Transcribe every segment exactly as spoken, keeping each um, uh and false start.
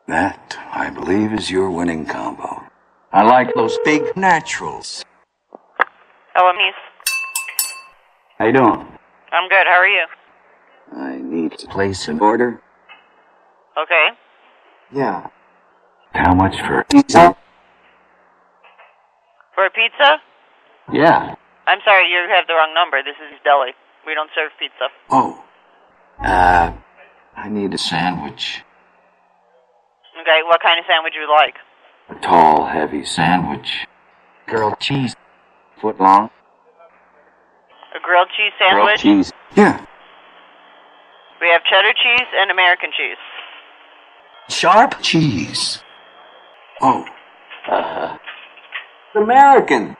That, I believe, is your winning combo. I like those big naturals. Hello, Niece. How you doing? I'm good. How are you? I need to place an order. Okay. Yeah. How much for a pizza? For a pizza? Yeah. I'm sorry, you have the wrong number. This is deli. We don't serve pizza. Oh. Uh, I need a sandwich. Okay, what kind of sandwich would you like? A tall, heavy sandwich. Grilled cheese. Foot long. A grilled cheese sandwich? Grilled cheese. Yeah. We have cheddar cheese and American cheese. Sharp cheese. Oh. Uh, American.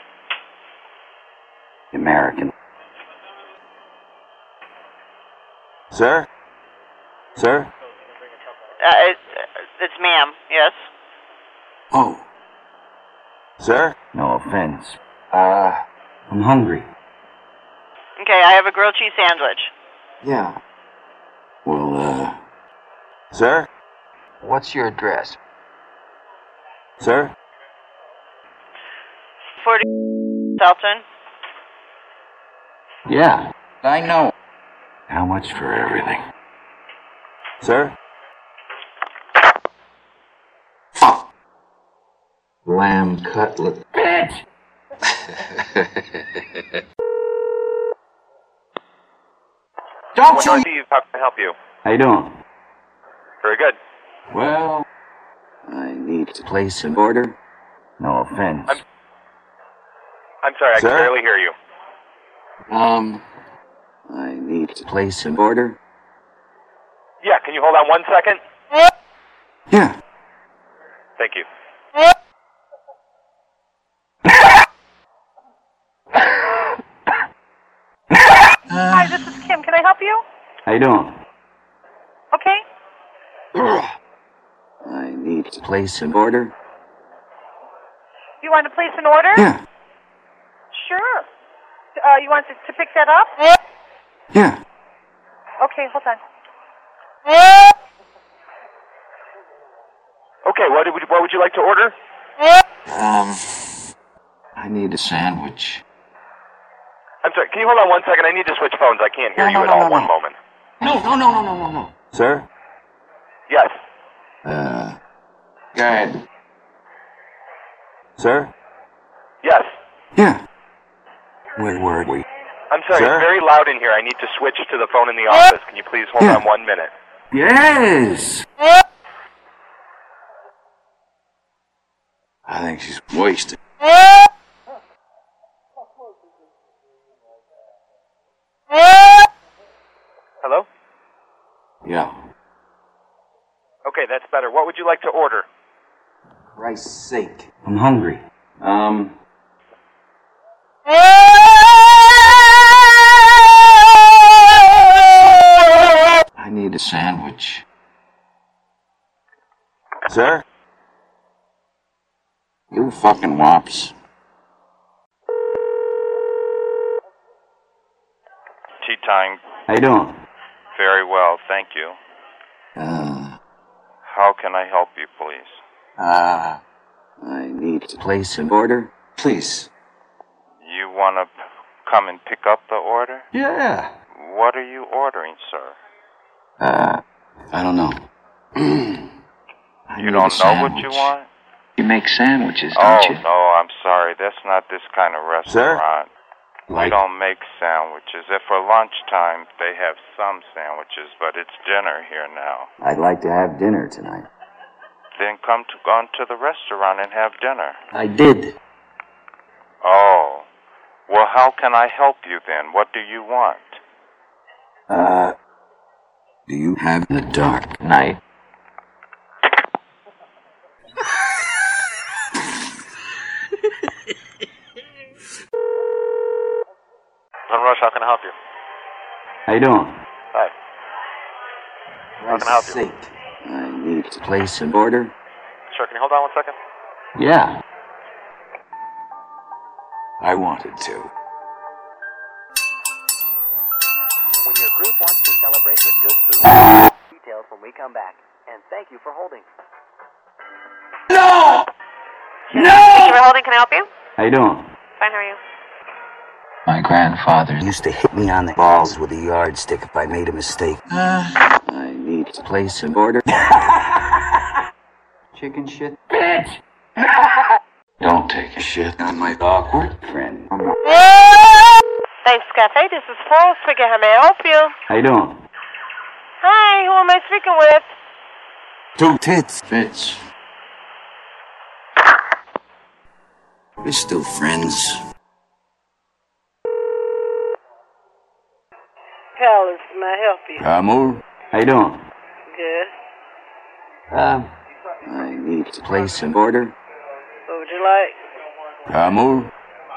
American. Sir? Sir? Uh, it's, it's ma'am, yes? Oh. Sir? No offense. Uh, I'm hungry. Okay, I have a grilled cheese sandwich. Yeah. Well, uh... Sir? What's your address? Sir? forty Salton. Yeah, I know. How much for everything? Sir? Fuck. Lamb cutlet. Bitch! Don't What you... Steve, how can I help you? How you doing? Very good. Well, I need to place an order. No offense. I'm, I'm sorry, I Sir? can barely hear you. Um, I need to place an order. Yeah, can you hold on one second? Yeah. Thank you. Hi, this is Kim. Can I help you? How you doing? Okay. I need to place an order. You want to place an order? Yeah. Sure. Uh, you want to, to pick that up? Yeah. Okay, hold on. Okay, what, would, what would you like to order? Um, I need a sandwich. I'm sorry, can you hold on one second? I need to switch phones. I can't hear No, you no, at no, all. no, One no. moment. No, no, no, no, no, no, no. Sir? Yes. Uh, go ahead. Sir? Yes. Yeah. Where were we? I'm sorry, Sir? it's very loud in here. I need to switch to the phone in the office. Can you please hold Yeah. on one minute? Yes! I think she's wasted. Hello? Yeah. Okay, that's better. What would you like to order? Christ's sake. I'm hungry. Um... I need a sandwich. Sir? You fucking wops. Tea time. How you doing? Very well, thank you. Uh... How can I help you, please? Uh... I need to place an order. Please. You want to p- come and pick up the order? Yeah. What are you ordering, sir? Uh... I don't know. I You need don't a know what you sandwich. want? You make sandwiches, Oh, don't you? no, I'm sorry. That's not this kind of restaurant. We Like... don't make sandwiches. If for lunchtime, they have some sandwiches, but it's dinner here now. I'd like to have dinner tonight. Then come to on to the restaurant and have dinner. I did. Oh. Well, how can I help you then? What do you want? Uh... Do you have the dark night? I'm Rush, how can I help you? How you doing? Hi. How can I help you? Sake. I need to place an order. Sure, can you hold on one second? Yeah. I wanted to. When your group wants to celebrate with good food, details when we come back. and thank you for holding. No! Thank you No! for holding. Can I help you? How you doing? Fine, how are you? My grandfather used to hit me on the balls with a yardstick if I made a mistake. Uh, I need to place an order. Chicken shit. Bitch! Don't take a shit on my awkward friend. Thanks, Cafe. This is Paul speaking. How may I help you? How you doing? Hi, who am I speaking with? Two tits. Bitch. We're still friends. Palace, may I help you? Amor. How you doing? Good. Um, I need to place an order. What would you like? Amor.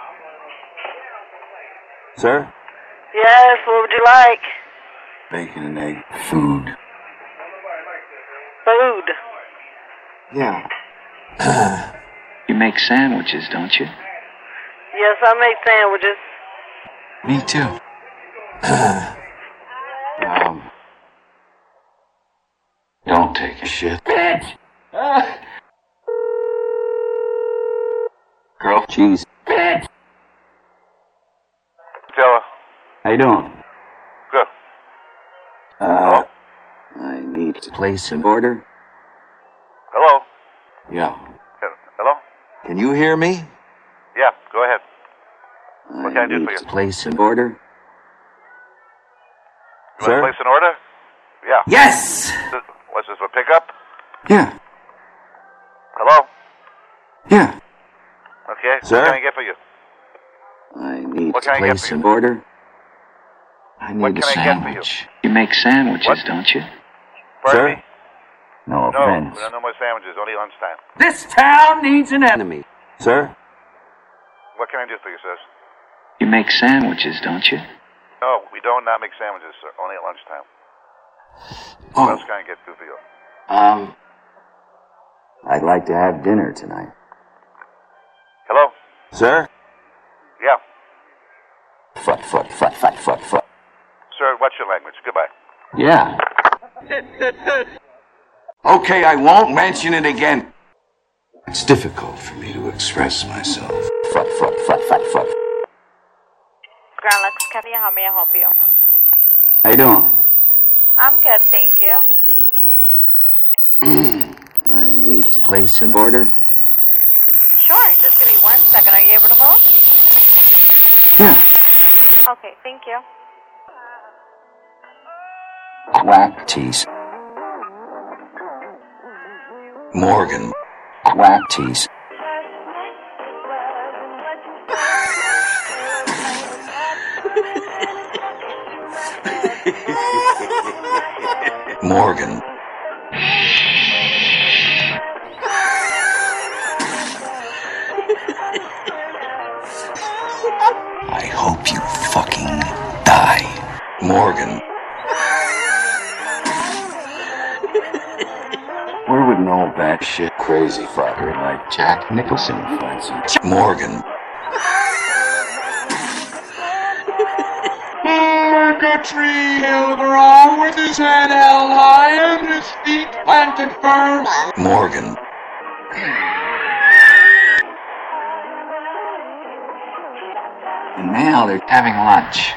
Sir? Yes, what would you like? Bacon and egg. Food. Food. Yeah. You make sandwiches, don't you? Yes, I make sandwiches. Me too. um. Don't take a shit. Bitch! Girl. Cheese. Bitch! Stella. How you doing? Good. Uh, I need to place an order. Hello? Yeah. Hello? Can you hear me? Yeah, go ahead. I What can I do need for you? to place an order. You Sir? want to place an order? Yeah. Yes! This- What's this, for pickup? Yeah. Hello? Yeah. Okay. Sir? What can I get for you? I need What to can I get place for you? an order. I need What a can I get for you? sandwich. You make sandwiches, What? don't you? Pardon Sir? me? No No, offense. we don't no more sandwiches. Only lunchtime. This town needs an enemy. Sir? What can I do for you, sir? You make sandwiches, don't you? No, we don't not make sandwiches, sir. Only at lunchtime. Oh. What else can I get to for you? Um, I'd like to have dinner tonight. Hello? Sir? Yeah. Fuck, fuck, fuck, fuck, fuck, fuck. Sir, what's your language? Goodbye. Yeah. Okay, I won't mention it again. It's difficult for me to express myself. Fuck, fuck, fuck, fuck, fuck. Grand Lux Cafe, how may I help you? How you doing? I'm good, thank you. I need to place an order. Sure, just give me one second. Are you able to hold? Yeah. Okay, thank you. Quack tease. Morgan. Quack tease. Morgan. I hope you fucking die. Morgan. Where would no batshit crazy fucker like Jack Nicholson find some ch- Morgan? Like a tree he'll grow with his head held high and his feet planted firm. Morgan. And now they're having lunch.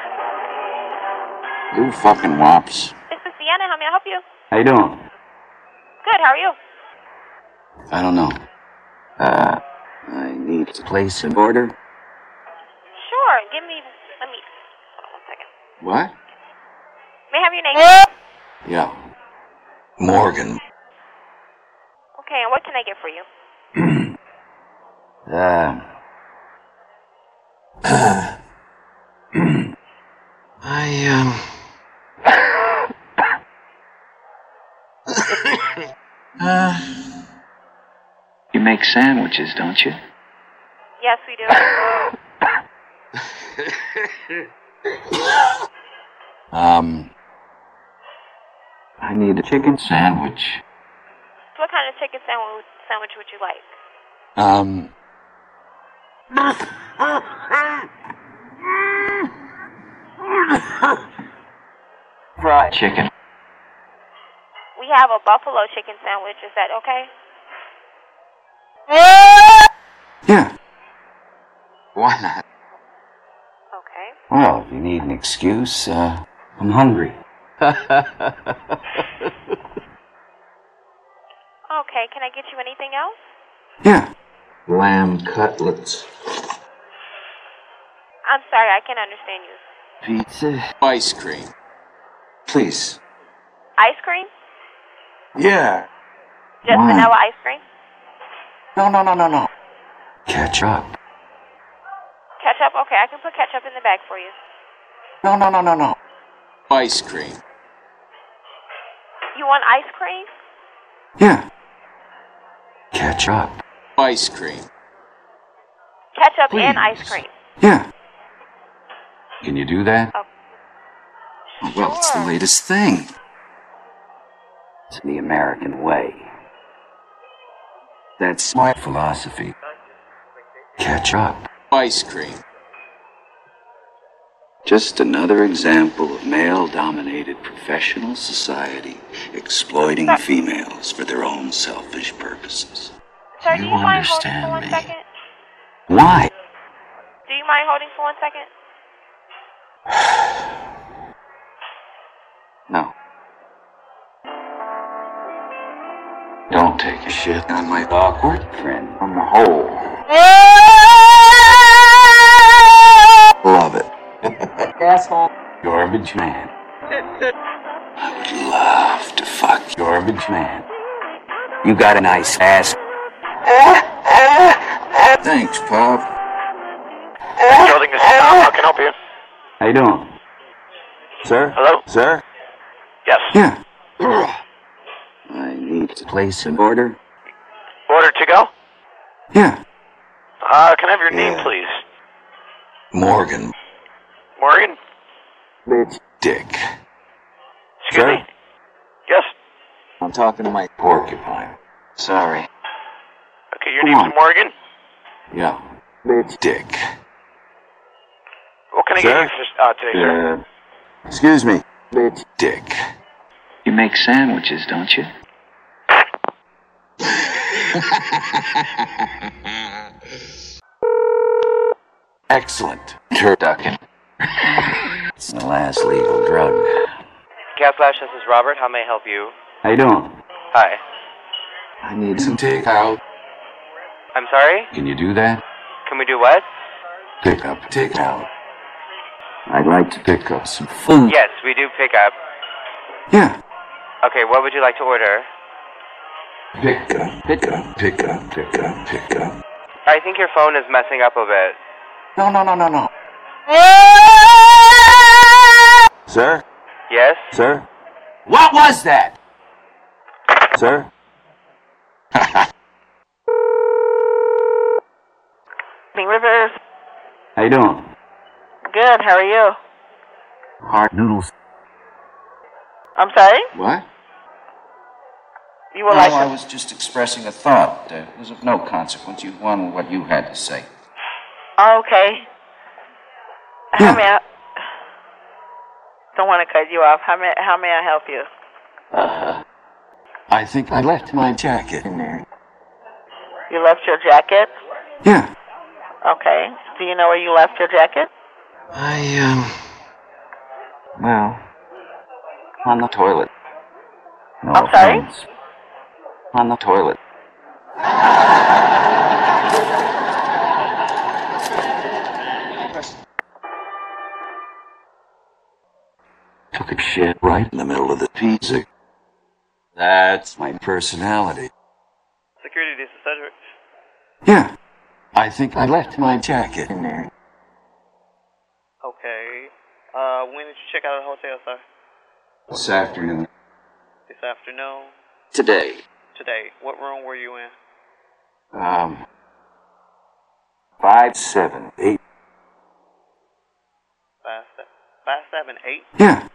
You fucking wops. This is Sienna. How may I help you? How you doing? Good, how are you? I don't know. Uh, I need to place an order. Sure, give me, let me, hold on one second. What? May I have your name? Yeah. Morgan. Okay, and what can I get for you? Uh. I, um. uh. You make sandwiches, don't you? Yes, we do. um. I need a chicken sandwich. What kind of chicken sandwich, sandwich would you like? Um. Fried chicken. We have a buffalo chicken sandwich. Is that okay? Yeah. Why not? Okay. Well, if you need an excuse, uh, I'm hungry. Okay, can I get you anything else? Yeah. Lamb cutlets. I'm sorry, I can't understand you. Pizza. Ice cream. Please. Ice cream? Yeah. Just Why? vanilla ice cream? No, no, no, no, no. Ketchup. Ketchup? Okay, I can put ketchup in the bag for you. No, no, no, no, no. Ice cream. You want ice cream? Yeah. Ketchup. Ice cream. Ketchup Please. and ice cream. Yeah. Can you do that? Oh. Well, it's the latest thing. It's the American way. That's my philosophy. Ketchup. Ice cream. Just another example of male-dominated professional society exploiting Sir. females for their own selfish purposes. Sir, You do you mind holding understand for one me? second? Why? Do you mind holding for one second? No. Don't take a shit on my awkward friend from the hole. Love it. Asshole. Garbage man. I would love to fuck garbage man. You got a nice ass. Thanks, Pop. Building this is Tom. How can I help you? How you doing? Sir? Hello? Sir? Yes. Yeah. I need to place an order. Order to go? Yeah. Uh, can I have your name, Yeah. please? Morgan. Morgan? Bitch. Dick. Excuse Sir? me? Yes. I'm talking to my porcupine. Sorry. Okay, your Come name's on. Morgan? Yeah. Bitch. Dick. What can I Sir? get you for, uh, today, sir? Uh, excuse me. Bitch. Dick. You make sandwiches, don't you? Excellent. Turducken. It's the last legal drug. Cat Flash, this is Robert. How may I help you? How you doing? Hi. I need some takeout. I'm sorry? Can you do that? Can we do what? Pick up takeout. I'd like to pick up some food. Yes, we do pick up. Yeah. Okay, what would you like to order? Pick up, pick up, pick up, pick up, pick up. I think your phone is messing up a bit. No, no, no, no, no. Sir? Yes? Sir? What was that? Sir? Pink Rivers. How you doing? Good, how are you? Hard noodles. I'm sorry? What? You would No, like I to... was just expressing a thought. Uh, it was of no consequence. You won what you had to say. Oh, okay. Yeah. How may I... Don't want to cut you off. How may, how may I help you? Uh, I think I left my jacket in there. You left your jacket? Yeah. Okay. Do you know where you left your jacket? I, um... Well... on the toilet. No I'm sorry? offense. On the toilet. Took a shit right in the middle of the pizza. That's my personality. Security, this is Cedric. Yeah. I think I left my jacket in there. Okay. Uh, when did you check out of the hotel, sir? This afternoon. This afternoon? Today. Today. What room were you in? Um... Five, seven, eight. Five, seven, five, seven, eight? Yeah.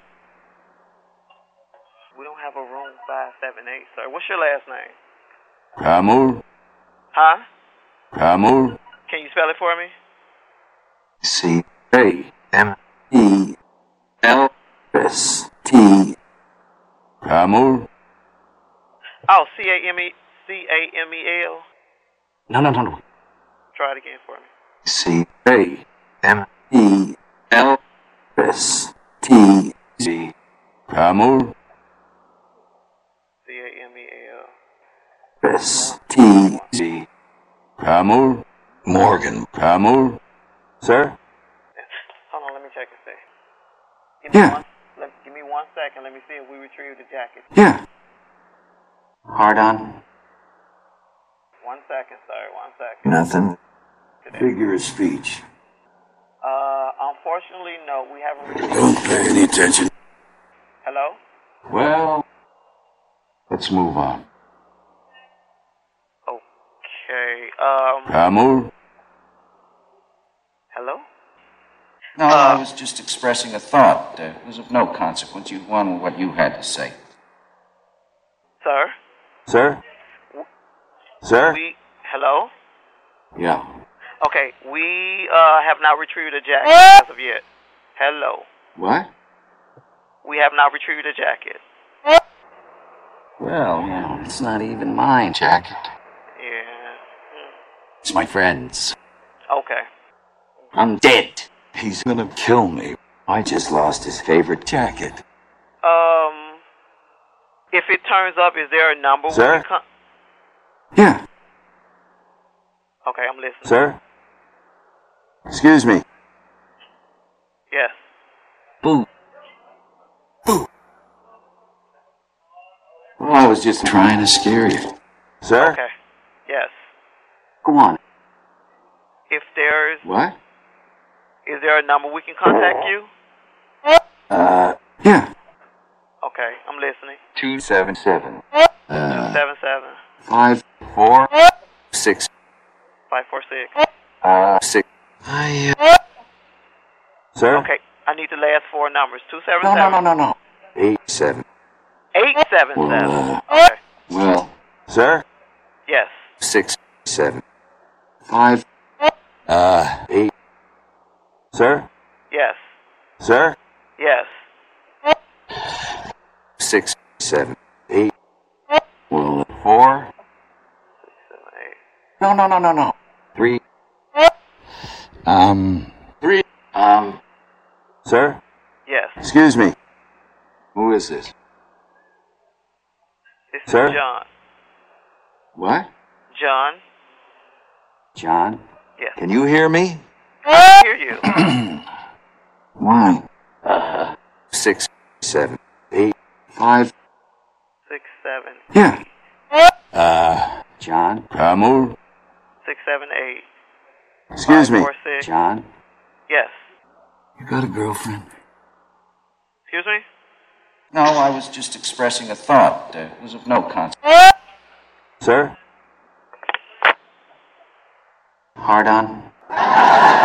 We don't have a room five, seven, eight, sir. What's your last name? Kamur. Huh? Kamur. Can you spell it for me? C A M E L S T. Kamur. Oh, C A M E C A M E L. No, no, no, no. Try it again for me. C A M E L S T Z. Camel. C A M E L. S T Z. Camel. Morgan. Camel. Sir? Hold on, let me check and see. Give me Yeah. One, let, give me one second. Let me see if we retrieve the jacket. Yeah. Hard on? One second, sir. One second. Nothing. Today. Figure of speech. Uh, unfortunately, no. We haven't retrieved. Don't pay any attention. Hello? Well, let's move on. Okay. Um. Camel? Hello? No, I was just expressing a thought. Uh, it was of no consequence. You won what you had to say. Sir? Sir? Sir? We. Hello? Yeah. Okay. We uh have not retrieved a jacket as of yet. Hello. What? We have not retrieved a jacket. Well, you know, it's not even mine jacket. Yeah. It's my friend's. Okay. I'm dead. He's gonna kill me. I just lost his favorite jacket. Um. If it turns up, is there a number? Sir? We can con- Yeah. okay, I'm listening. Sir? Excuse me. Yes. Boo. Boo. Well, I was just trying to scare you. Sir? Okay. Yes. Go on. If there's, What? is there a number we can contact you? Uh, yeah. Okay, I'm listening. Two seven seven. Two Uh, seven seven five four six. five four six. Uh, six. I. Uh... Sir? Okay, I need the last four numbers. Two seven No, seven. no, no, no, no. Eight seven. Eight seven Well, seven. uh, Okay. well. Sir? Yes. Six seven. Five. Uh, eight. Sir? Yes. Sir? Yes. Six seven eight. Well, four. Six, seven, eight. No, no, no, no, no. Three. Um. Three. Um. Sir? Yes. Excuse me. Who is this? This Sir? is John. What? John. John? Yes. Can you hear me? I hear you. Why? Uh. Six, seven, eight, five. Six seven. Yeah. Uh. John? Camel? Six seven eight. Excuse Five, me. four, six. John? Yes. You got a girlfriend? Excuse me. No, I was just expressing a thought. Uh, it was of no consequence. Sir? Hard on?